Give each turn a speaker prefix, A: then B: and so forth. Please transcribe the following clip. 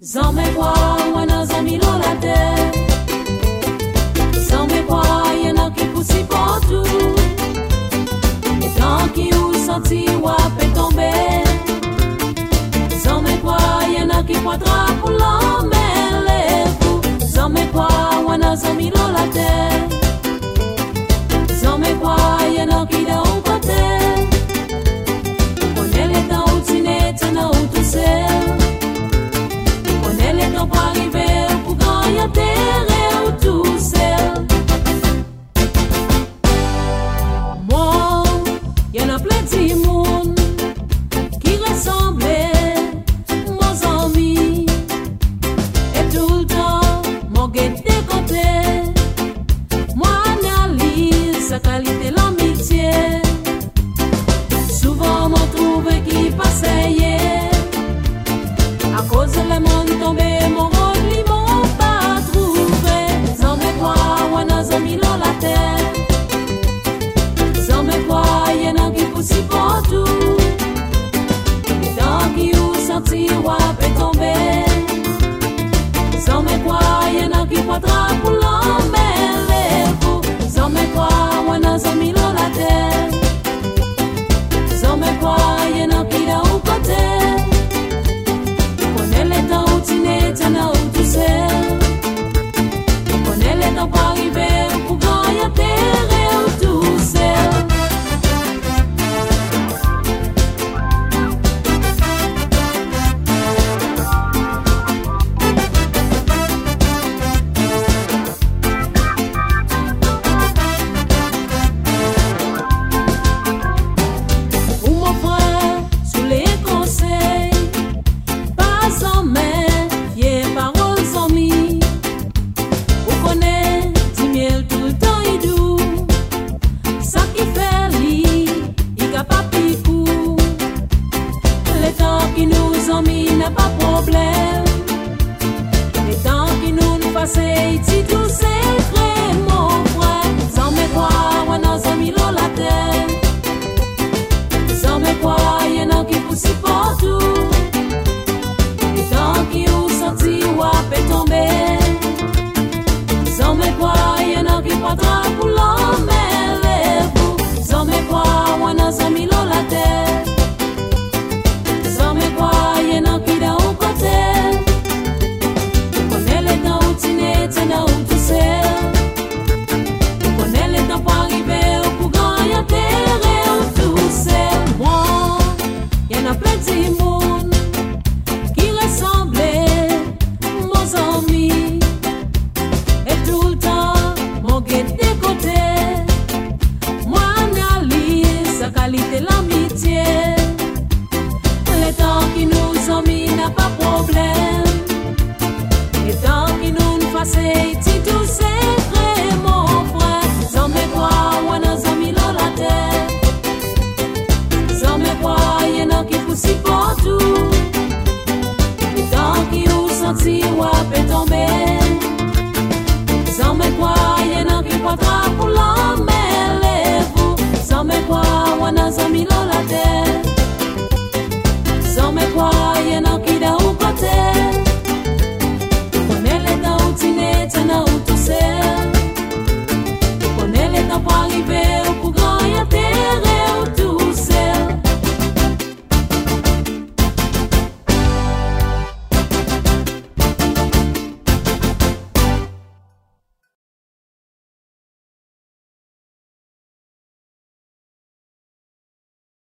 A: Zame kwa wana zamilo la te. Zame kwa yana ki pusi potu. Tant ki ou senti wape tombe. Zame kwa yana ki quadra pour l'emmêler. Zame kwa wana zamilo la te. Zame kwa yana ki da un kote. Konele ta utine tena utusel. Pour arriver pour gagner terre ou tout seul. Moi, y'en a plein de monde qui ressemblait mon ami. Et tout le temps, mon guette de côté. Moi, analyse sa qualité, l'amitié. Souvent, m'en trouve qui passait hier. À cause de la monde tombée. Si pour tout, tant qu'il ou senti wape tomber, sans me croire, y'en a qui faudra pour l'emmêler. Sans me croire, wana zami la terre. Sans me croire, y'en a qui là au côté. Connais les temps où tu n'es, t'en as où tu sais. Connais les temps pour arriver pour gagner terre ou tout seul. Si tout c'est vrai, mon frère, sans me croire, wana zami la terre. Sans me croire, y'en a qui poussent partout. Et tant qu'ils ont senti wape tomber. Sans me croire, y'en a qui faudra pour l'emmêler. Sans me croire, wana zami la terre. Sans me croire, y'en a qui d'un côté. Tena où tu sais. Connais les temps pour arriver pour gagner terre ou tout seul. Moi, y'en a plein de monde qui ressemblait mon ami. Et tout le temps, mon guette de côté. Moi, analyse sa qualité, l'amitié. Les temps qui nous ont mis n'a pas problème. Les temps qui nous c'est tout c'est vrai, mon frère. Sans me croire, wana zami la terre. Sans me croire, y'en a qui poussent partout. Et tant qu'ils ont senti wape tomber. Sans me croire, y'en a qui faudra pour la